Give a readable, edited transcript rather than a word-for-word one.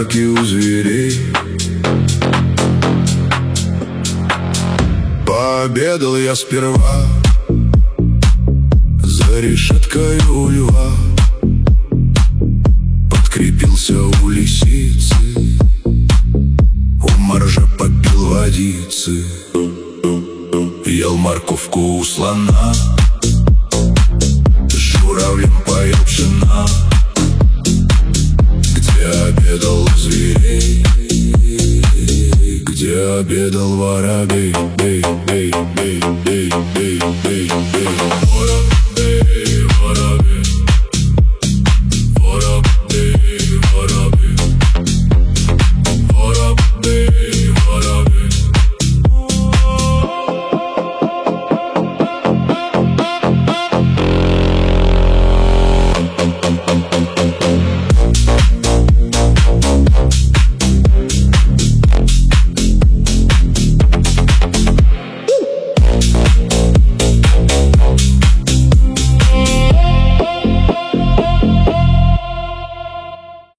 парке у зверей. Пообедал я сперва за решеткой у льва, подкрепился у лисицы, у моржа попил водицы. Ел морковку у слона, с журавлем поел пшена. Где обедал зверей, где обедал воробей.